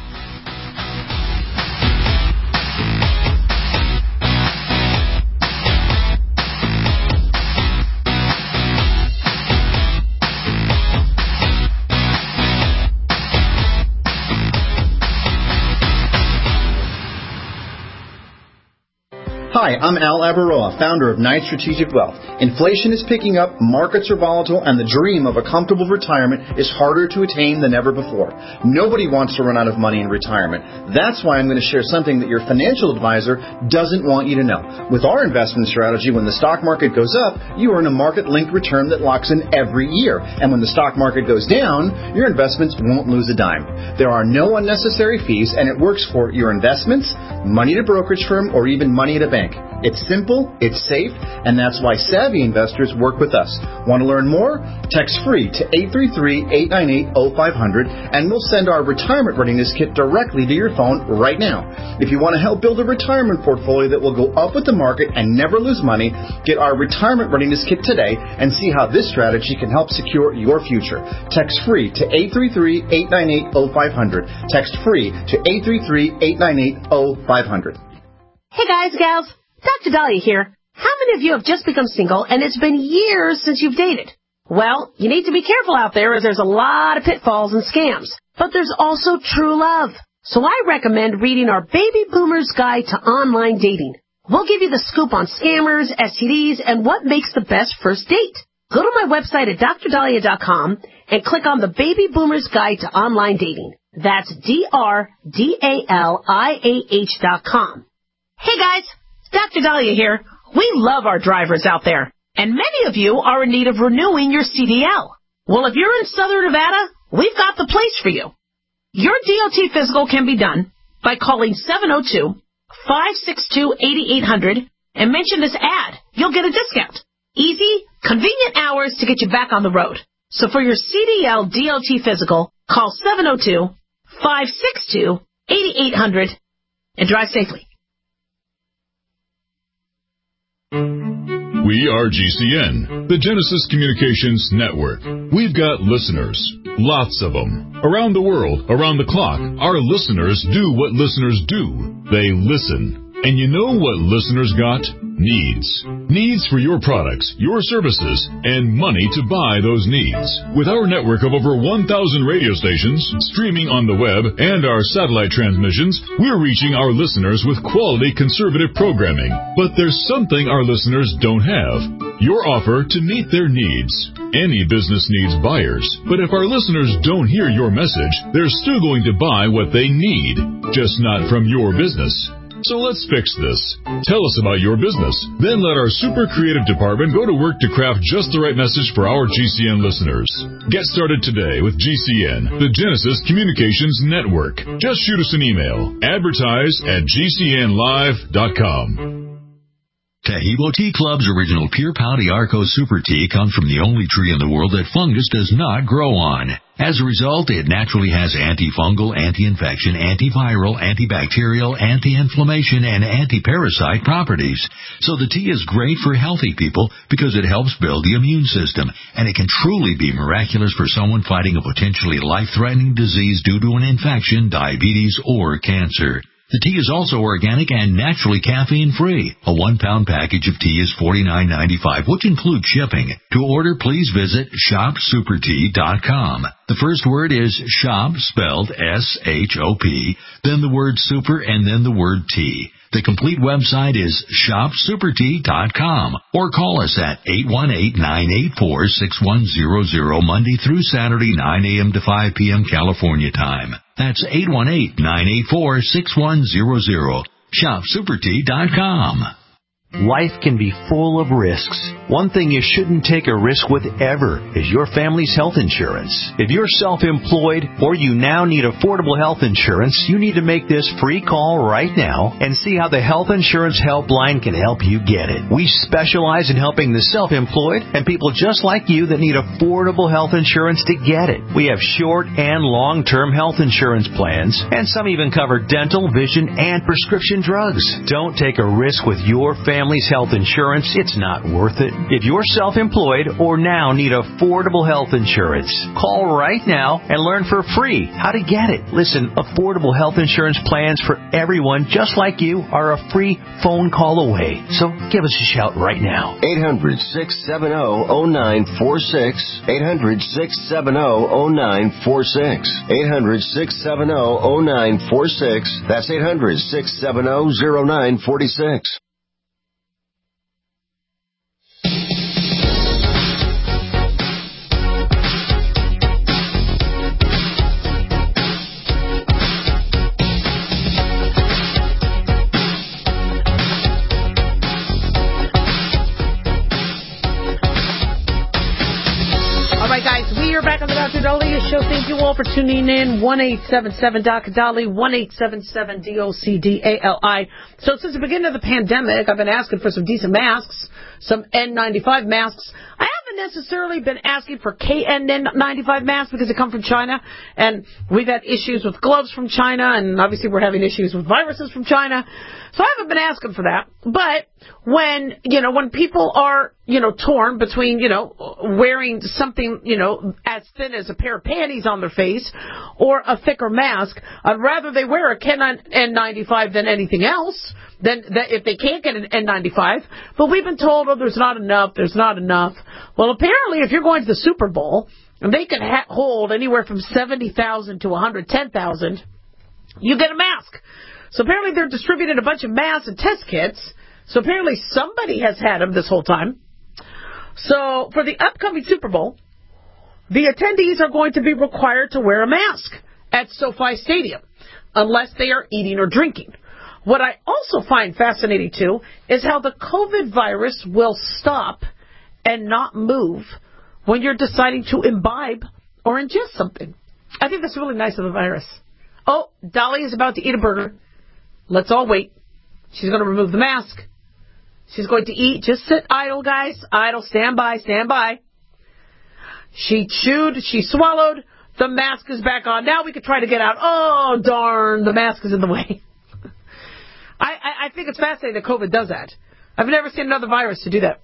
Hi, I'm Al Abaroa, founder of Knight Strategic Wealth. Inflation is picking up, markets are volatile, and the dream of a comfortable retirement is harder to attain than ever before. Nobody wants to run out of money in retirement. That's why I'm going to share something that your financial advisor doesn't want you to know. With our investment strategy, when the stock market goes up, you earn a market-linked return that locks in every year. And when the stock market goes down, your investments won't lose a dime. There are no unnecessary fees, and it works for your investments, money at a brokerage firm, or even money at a bank. It's simple, it's safe, and that's why savvy investors work with us. Want to learn more? Text free to eight three three, eight nine eight, zero five zero zero, and we'll send our retirement readiness kit directly to your phone right now. If you want to help build a retirement portfolio that will go up with the market and never lose money, get our retirement readiness kit today and see how this strategy can help secure your future. Text free to eight three three, eight nine eight, zero five zero zero. Text free to eight three three, eight nine eight, zero five zero zero. Hey guys, gals, Doctor Dahlia here. How many of you have just become single and it's been years since you've dated? Well, you need to be careful out there as there's a lot of pitfalls and scams. But there's also true love. So I recommend reading our Baby Boomer's Guide to Online Dating. We'll give you the scoop on scammers, S T Ds, and what makes the best first date. Go to my website at dr dahlia dot com and click on the Baby Boomer's Guide to Online Dating. That's D R D A L I A H dot com. Hey guys, Doctor Dahlia here. We love our drivers out there, and many of you are in need of renewing your C D L. Well, if you're in Southern Nevada, we've got the place for you. Your D O T physical can be done by calling seven oh two, five six two, eight eight hundred and mention this ad. You'll get a discount. Easy, convenient hours to get you back on the road. So for your C D L D O T physical, call seven oh two, five six two, eight eight hundred and drive safely. We are G C N, the Genesis Communications Network. We've got listeners, lots of them. Around the world, around the clock, our listeners do what listeners do. They listen. And you know what listeners got? Needs. Needs for your products, your services, and money to buy those needs. With our network of over one thousand radio stations, streaming on the web, and our satellite transmissions, we're reaching our listeners with quality conservative programming. But there's something our listeners don't have. Your offer to meet their needs. Any business needs buyers. But if our listeners don't hear your message, they're still going to buy what they need, just not from your business. So let's fix this. Tell us about your business. Then let our super creative department go to work to craft just the right message for our G C N listeners. Get started today with G C N, the Genesis Communications Network. Just shoot us an email. Advertise at G C N live dot com. Taheebo Tea Club's original Pure Pouty Arco Super Tea comes from the only tree in the world that fungus does not grow on. As a result, it naturally has antifungal, anti-infection, antiviral, antibacterial, anti-inflammation, and anti-parasite properties. So the tea is great for healthy people because it helps build the immune system, and it can truly be miraculous for someone fighting a potentially life-threatening disease due to an infection, diabetes, or cancer. The tea is also organic and naturally caffeine-free. A one-pound package of tea is forty-nine ninety-five, which includes shipping. To order, please visit shop super tea dot com. The first word is shop, spelled S H O P, then the word super, and then the word tea. The complete website is shop super tea dot com, or call us at eight one eight, nine eight four, six one zero zero Monday through Saturday, nine a.m. to five p.m. California time. That's eight one eight, nine eight four, six one zero zero. shop super tea dot com. Life can be full of risks. One thing you shouldn't take a risk with ever is your family's health insurance. If you're self-employed or you now need affordable health insurance, you need to make this free call right now and see how the Health Insurance Helpline can help you get it. We specialize in helping the self-employed and people just like you that need affordable health insurance to get it. We have short and long-term health insurance plans, and some even cover dental, vision, and prescription drugs. Don't take a risk with your family. Family's health insurance, it's not worth it. If you're self-employed or now need affordable health insurance, call right now and learn for free how to get it. Listen, affordable health insurance plans for everyone just like you are a free phone call away. So give us a shout right now. eight hundred, six seven zero, zero nine four six. eight hundred, six seven zero, zero nine four six. eight hundred, six seven zero, zero nine four six. That's eight hundred, six seven zero, zero nine four six. Back on the Doctor Dahlia Show. Thank you all for tuning in. one eight seven seven D O C D A L I, one eight seven seven D O C D A L I. So since the beginning of the pandemic, I've been asking for some decent masks, some N ninety-five masks. I haven't necessarily been asking for K N ninety-five masks because they come from China, and we've had issues with gloves from China, and obviously we're having issues with viruses from China. So I haven't been asking for that. But when, you know, when people are, you know, torn between, you know, wearing something, you know, as thin as a pair of panties on their face or a thicker mask, I'd rather they wear a N ninety-five than anything else. Then that if they can't get an N ninety-five. But we've been told, oh, there's not enough, there's not enough. Well, apparently, if you're going to the Super Bowl, and they can ha- hold anywhere from seventy thousand to one hundred ten thousand, you get a mask. So apparently they're distributing a bunch of masks and test kits. So apparently somebody has had them this whole time. So for the upcoming Super Bowl, the attendees are going to be required to wear a mask at SoFi Stadium, unless they are eating or drinking. What I also find fascinating, too, is how the COVID virus will stop and not move when you're deciding to imbibe or ingest something. I think that's really nice of the virus. Oh, Dolly is about to eat a burger. Let's all wait. She's going to remove the mask. She's going to eat. Just sit idle, guys. Idle. Stand by. Stand by. She chewed. She swallowed. The mask is back on. Now we can try to get out. Oh, darn. The mask is in the way. I, I, I think it's fascinating that COVID does that. I've never seen another virus to do that.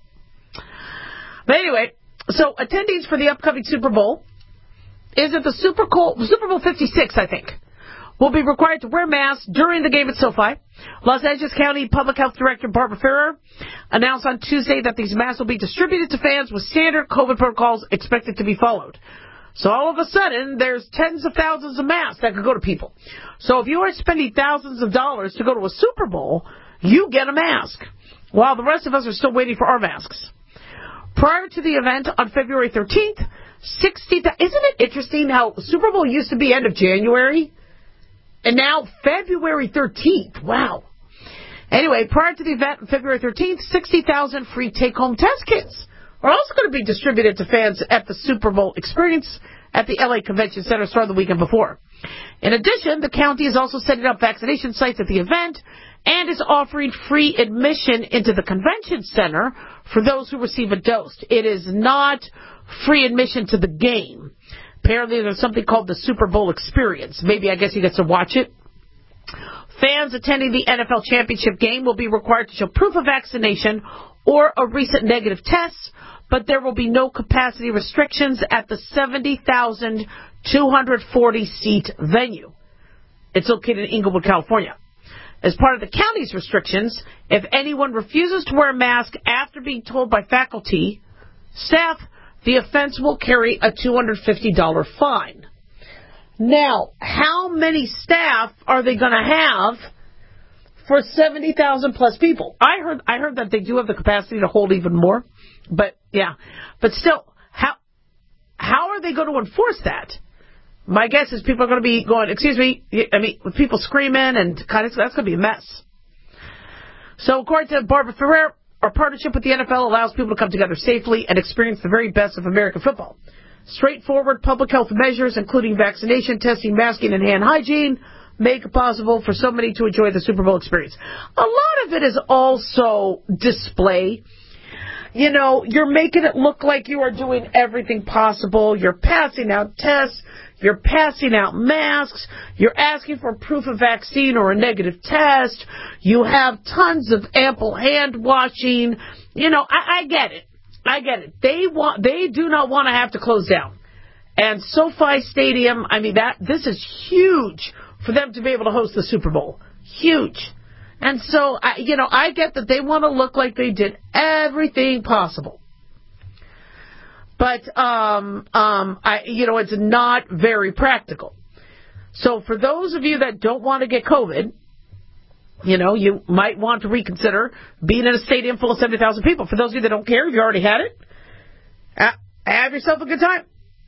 But anyway, so attendees for the upcoming Super Bowl is at the Super Bowl, Super Bowl fifty-six, I think, will be required to wear masks during the game at SoFi. Los Angeles County Public Health Director Barbara Ferrer announced on Tuesday that these masks will be distributed to fans with standard COVID protocols expected to be followed. So all of a sudden, there's tens of thousands of masks that could go to people. So if you are spending thousands of dollars to go to a Super Bowl, you get a mask, while the rest of us are still waiting for our masks. Prior to the event on February thirteenth, sixty. Isn't it interesting how Super Bowl used to be end of January, and now February thirteenth? Wow. Anyway, prior to the event on February thirteenth, sixty thousand free take-home test kits are also going to be distributed to fans at the Super Bowl experience at the L A Convention Center starting the weekend before. In addition, the county is also setting up vaccination sites at the event and is offering free admission into the convention center for those who receive a dose. It is not free admission to the game. Apparently there's something called the Super Bowl experience. Maybe, I guess, you get to watch it. Fans attending the N F L championship game will be required to show proof of vaccination or a recent negative test, but there will be no capacity restrictions at the seventy thousand two hundred forty seat venue. It's located in Inglewood, California. As part of the county's restrictions, if anyone refuses to wear a mask after being told by faculty, staff, the offense will carry a two hundred fifty dollars fine. Now, how many staff are they going to have for seventy thousand plus people? I heard I heard that they do have the capacity to hold even more. But, yeah. But still, how how are they going to enforce that? My guess is people are going to be going, excuse me, I mean, with people screaming and kind of, that's going to be a mess. So, according to Barbara Ferrer, our partnership with the N F L allows people to come together safely and experience the very best of American football. Straightforward public health measures, including vaccination, testing, masking, and hand hygiene, make it possible for so many to enjoy the Super Bowl experience. A lot of it is also display. You know, you're making it look like you are doing everything possible. You're passing out tests. You're passing out masks. You're asking for proof of vaccine or a negative test. You have tons of ample hand washing. You know, I, I get it. I get it. They want. They do not want to have to close down. And SoFi Stadium, I mean, that this is huge for them to be able to host the Super Bowl. Huge. And so, I, you know, I get that they want to look like they did everything possible. But, um, um, I, you know, it's not very practical. So for those of you that don't want to get COVID, you know, you might want to reconsider being in a stadium full of seventy thousand people. For those of you that don't care, if you already had it, have yourself a good time.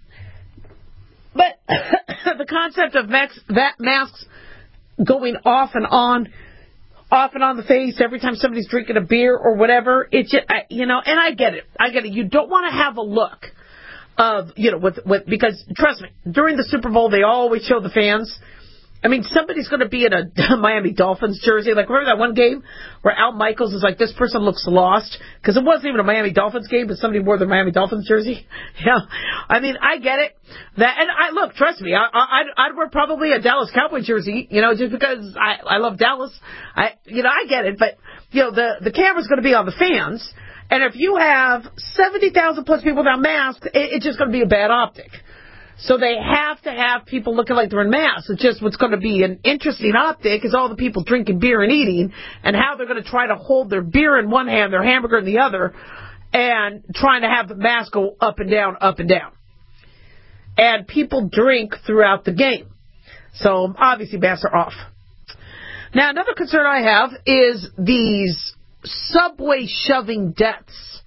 But the concept of max, that masks going off and on, off and on the face every time somebody's drinking a beer or whatever, it just, I, you know, and I get it. I get it. You don't want to have a look of, you know, with, with, because trust me, during the Super Bowl, they always show the fans. I mean, somebody's going to be in a Miami Dolphins jersey. Like, remember that one game where Al Michaels is like, this person looks lost? Because it wasn't even a Miami Dolphins game, but somebody wore the Miami Dolphins jersey. Yeah. I mean, I get it. That, and I, look, trust me, I, I, I'd, I'd wear probably a Dallas Cowboys jersey, you know, just because I, I love Dallas. I, you know, I get it. But, you know, the, the camera's going to be on the fans. And if you have seventy thousand plus people without masks, it, it's just going to be a bad optic. So they have to have people looking like they're in masks. It's just what's going to be an interesting optic is all the people drinking beer and eating and how they're going to try to hold their beer in one hand, their hamburger in the other, and trying to have the mask go up and down, up and down. And people drink throughout the game. So obviously masks are off. Now another concern I have is these subway shoving deaths.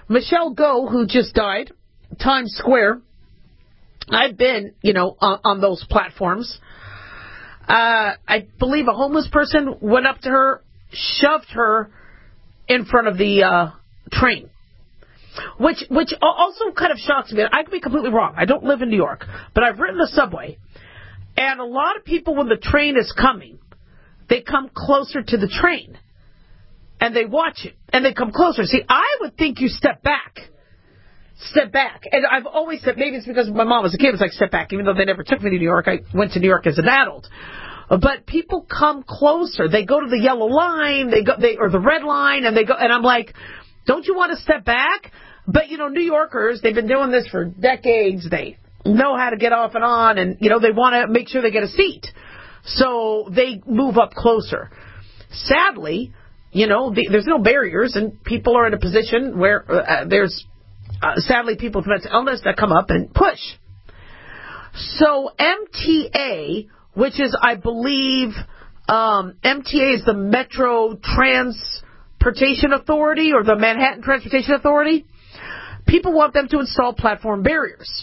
Michelle Go, who just died, Times Square. I've been, you know, on, on those platforms. Uh, I believe a homeless person went up to her, shoved her in front of the uh, train, which which also kind of shocks me. I could be completely wrong. I don't live in New York, but I've ridden the subway, and a lot of people, when the train is coming, they come closer to the train, and they watch it, and they come closer. See, I would think you step back. Step back. And I've always said, maybe it's because my mom was a kid, it was like, step back. Even though they never took me to New York, I went to New York as an adult. But people come closer. They go to the yellow line, they go, they or the red line, and they go. And I'm like, don't you want to step back? But, you know, New Yorkers, they've been doing this for decades. They know how to get off and on, and, you know, they want to make sure they get a seat. So they move up closer. Sadly, you know, the, there's no barriers, and people are in a position where uh, there's Uh, sadly, people with mental illness that come up and push. So M T A, which is, I believe, um, M T A is the Metro Transportation Authority or the Manhattan Transportation Authority. People want them to install platform barriers.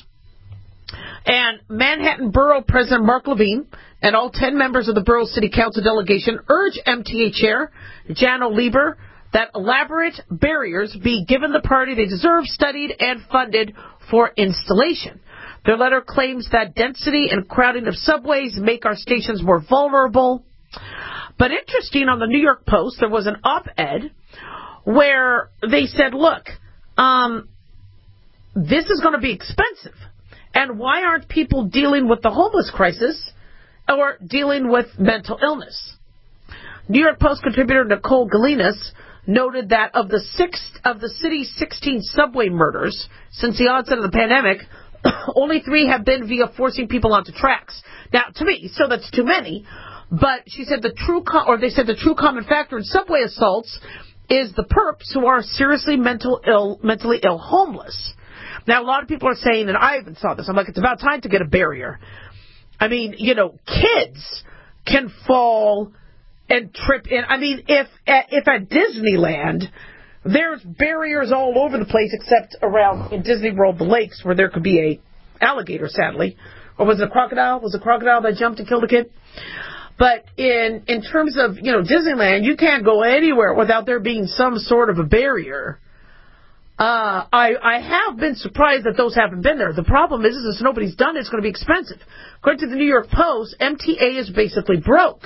And Manhattan Borough President Mark Levine and all ten members of the Borough City Council delegation urge M T A Chair Janno Lieber that elaborate barriers be given the priority they deserve, studied, and funded for installation. Their letter claims that density and crowding of subways make our stations more vulnerable. But interesting, on the New York Post, there was an op-ed where they said, look, um, this is going to be expensive. And why aren't people dealing with the homeless crisis or dealing with mental illness? New York Post contributor Nicole Galinas noted that of the six of the city's sixteen subway murders since the onset of the pandemic, only three have been via forcing people onto tracks. Now, to me, so that's too many. But she said the true, com- or they said the true common factor in subway assaults is the perps who are seriously mental ill, mentally ill, homeless. Now, a lot of people are saying, and I even saw this, I'm like, it's about time to get a barrier. I mean, you know, kids can fall and trip in. I mean, if if at Disneyland, there's barriers all over the place except around in Disney World, the lakes, where there could be a alligator, sadly. Or was it a crocodile? Was it a crocodile that jumped and killed a kid? But in in terms of, you know, Disneyland, you can't go anywhere without there being some sort of a barrier. Uh, I, I have been surprised that those haven't been there. The problem is, is if nobody's done it, it's going to be expensive. According to the New York Post, M T A is basically broke.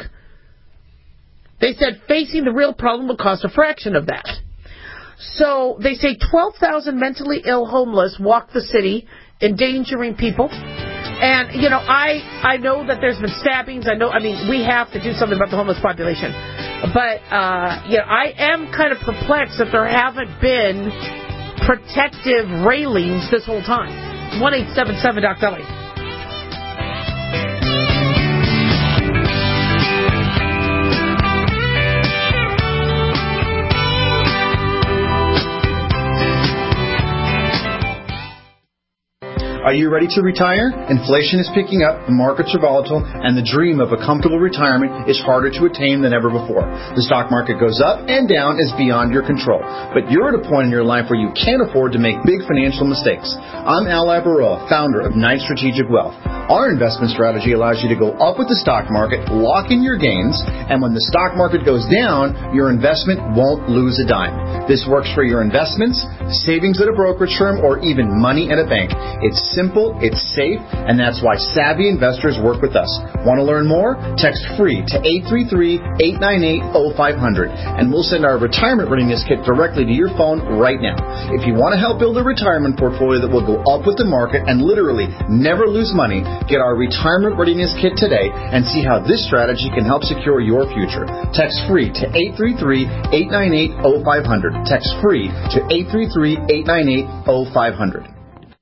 They said facing the real problem will cost a fraction of that. So they say twelve thousand mentally ill homeless walk the city, endangering people. And, you know, I I know that there's been stabbings. I know, I mean, we have to do something about the homeless population. But, uh, you know, I am kind of perplexed that there haven't been protective railings this whole time. one eight seven seven Doc Deli. Are you ready to retire? Inflation is picking up, the markets are volatile, and the dream of a comfortable retirement is harder to attain than ever before. The stock market goes up and down is beyond your control. But you're at a point in your life where you can't afford to make big financial mistakes. I'm Al Labaroa, founder of Knight Strategic Wealth. Our investment strategy allows you to go up with the stock market, lock in your gains, and when the stock market goes down, your investment won't lose a dime. This works for your investments, savings at a brokerage firm, or even money at a bank. It's simple, it's safe, and that's why savvy investors work with us. Want to learn more? Text FREE to eight three three, eight nine eight, zero five zero zero, and we'll send our retirement readiness kit directly to your phone right now. If you want to help build a retirement portfolio that will go up with the market and literally never lose money, get our retirement readiness kit today and see how this strategy can help secure your future. Text FREE to eight three three, eight nine eight, zero five zero zero. Text FREE to eight three three, eight nine eight, zero five zero zero.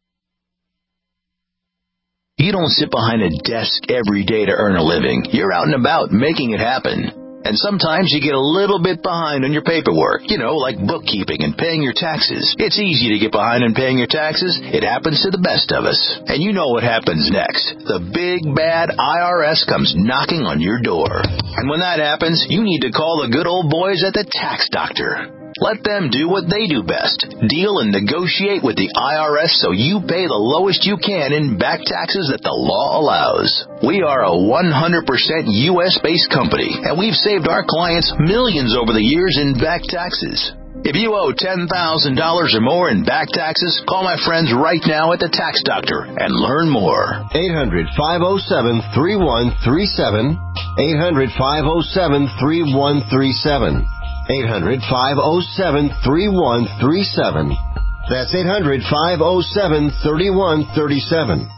You don't sit behind a desk every day to earn a living. You're out and about making it happen. And sometimes you get a little bit behind on your paperwork, you know, like bookkeeping and paying your taxes. It's easy to get behind on paying your taxes. It happens to the best of us. And you know what happens next. The big, bad I R S comes knocking on your door. And when that happens, you need to call the good old boys at the Tax Doctor. Let them do what they do best. Deal and negotiate with the I R S so you pay the lowest you can in back taxes that the law allows. We are a one hundred percent U S-based company, and we've saved our clients millions over the years in back taxes. If you owe ten thousand dollars or more in back taxes, call my friends right now at the Tax Doctor and learn more. eight hundred, five oh seven, three one three seven. eight hundred, five oh seven, three one three seven. eight hundred, five oh seven, three one three seven. That's eight hundred, five oh seven, three one three seven.